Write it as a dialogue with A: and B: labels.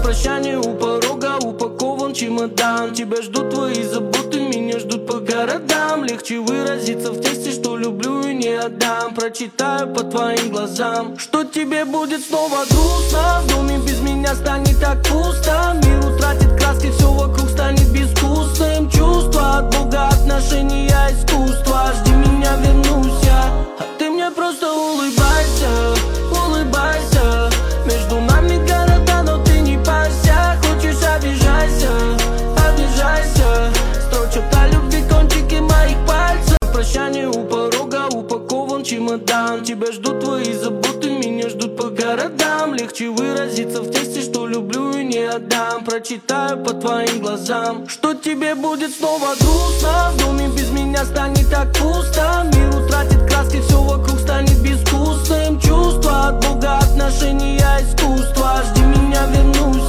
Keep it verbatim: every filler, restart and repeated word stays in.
A: Прощание у порога, упакован чемодан. Тебя ждут твои заботы, меня ждут по городам. Легче выразиться в тексте, что люблю и не отдам. Прочитаю по твоим глазам, что тебе будет снова грустно. В доме без меня станет так пусто. Мир утратит краски, все вокруг станет безвкусным. Чувства от Бога, отношения, искусство. Жди меня, вернусь я, а ты мне просто улыбайся, улыбайся. Между нами города, но ты не парься. Хочешь, обижайся, обижайся. Строчат о любви кончики моих пальцев. Прощание у порога, упакован чемодан. Тебя ждут твои заботы, меня ждут по городам. Легче выразиться в тексте, что люблю и не отдам. Прочитаю по твоим глазам, что тебе будет снова грустно. В доме без меня станет так пусто. Мир утратит краски, все вокруг станет безвкусным. Чувства от Бога, отношения, искусство. Жди меня, вернусь